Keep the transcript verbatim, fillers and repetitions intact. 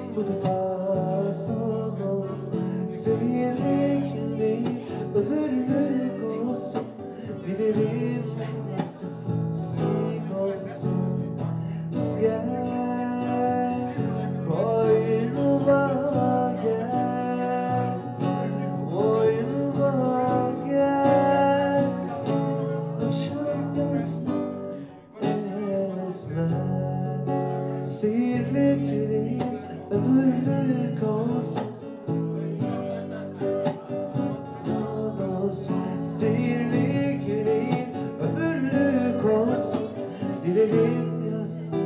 bu defa son olsun. Seyirlik değil, ömürlük olsun. Dilerim nasip olsun. Gel koynuma gel, koynuma gel. Akşam yazma esmer, sihirlik değil, ömürlük olsun. Son olsun, sihirlik değil, ömürlük olsun. Dilerim yaz.